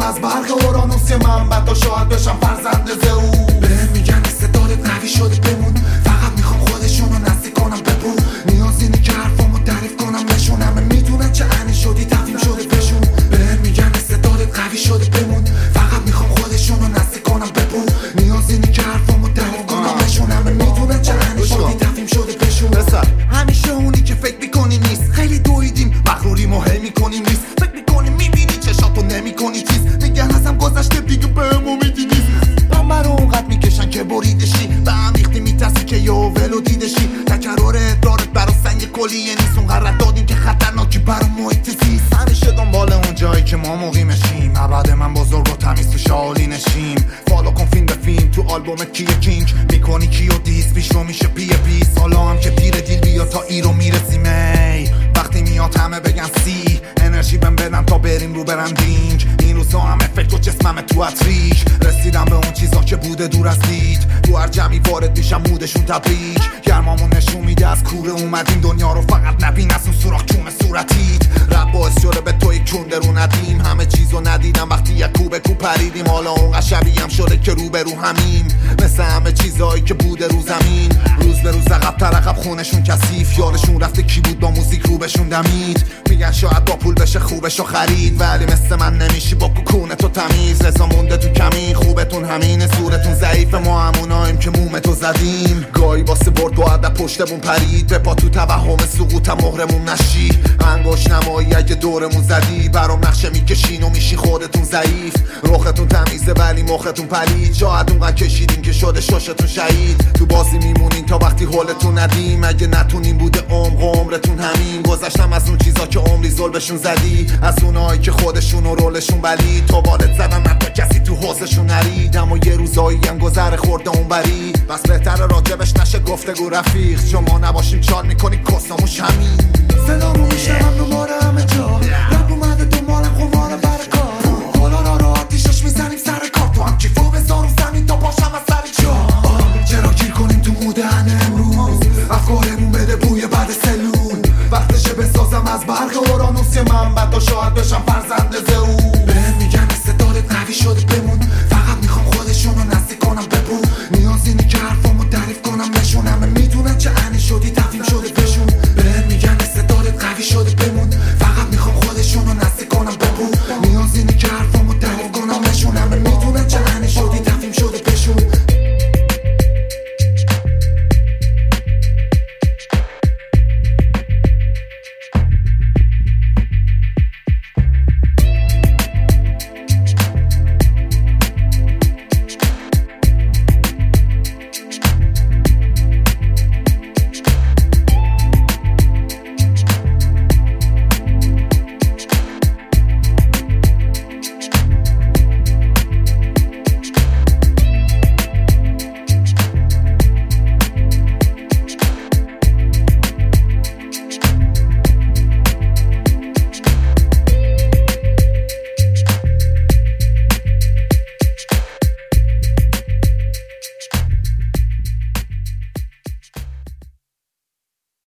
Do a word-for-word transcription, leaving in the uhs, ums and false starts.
از برق اورانوس یه منبع تا شاید بشم فرزند زئوس. بهم میگن استعدادت قوی شده بمون، فقط میخوام خودشونو نزدیک کنم ببون. نیاز اینه که حرفامو تعریف کنم نشونم، میدونن چه عنی شدی تفهیم شده بشون. بهم میگن استعدادت قوی شده بمون، فقط میخوام خودشونو نزدیک کنم ببون. نیاز اینه که حرفامو تعریف کنم نشونم، میدونن چه عنی شدی تفهیم شده بشون. همیشه اونی که فکر میکنی نیست، خیلی دویدیم مغروری مهم میکنیم نیست. فکر میکنی میبینی چشاتو نمیکنی چیز، میگن ازم گذشته دیگه بهم امیدی نیست. من رو اونقدر میکشن که بریدشی، به هم ریختی میترسی که یه ولو دیدشی. تکرار ادرارت برا سنگ کلیه نیست، اونقدر رد دادیم که خطرناکی برا محیط زیست. همیشه دنبال اون جایی که ما مقیمشیم، ابد من بزرگ و تمیز تو شالی نشیم. فالو کن فیلم به فیلم تو آلبوم کیه کینگ، میکنی کیو دیس پیش رو میشه پیه پیس. حالا هم که پیر دیل بیا تا ای رو میرسیم ای، وقتی میاد همه بگن سی. انرژی بهم بدن تا بریم رو برندینگ، این روزا هم افکت و جسمم تو اتریک. رسیدم به اون چیزا که بوده دور از دید، تو هر جمعی وارد میشم مودشون تبریک. گرمامون نشون میده از کوره اومدیم، دنیا رو فقط نبین از اون سوراخ کون صورتیت. رب باعث شده به توی کون درون ندیم، همه چیزو ندیدم وقتی یک کوبه کو پریدیم. حالا اون شبیه هم شده که رو به رو همیم، مثل همه چیزایی که بوده رو زمین. روز به روز عقب تر عقب خونشون کثیف، یادشون رفته کی بود با موزیک رو بهشون دمید. میگن شاید با پول بشه خوبشو خرید، ولی مثل من نمیشی با کوکونه تو تمیز. رضا مونده تو کمی خوبتون همینه، صورتون ضعیف ما هموناییم که مومتو زدیم. گاهی واسه برد و عدد پشتمون پرید، به پا تو توهم سقوط مهرمون نشی. انگوش نمایی اگه دورمون زدی، برام نقشه میکشین و میشی خودتون ضعیف. رختون تمیزه ولی مختون پلید، شاید اونقدر کشیدین که شده ششتون شهید. تو بازی میمونین تا وقتی حالتون ندیم، اگه نتونین بوده عمق و عمرتون همین. گذشتم از اون چیزا که عمری ظلمشون زدی، از اونایی که خودشون و رولشون بلی. تا والد زدن حتی کسی تو حوزشون نرید، اما یه روزایی هم گذر خورده اون بری. بس بهتره راجبش نشه گفتگو رفیق، چون ما نباشیم چال میکنی کساموش همین. صدامو میشنم دوباره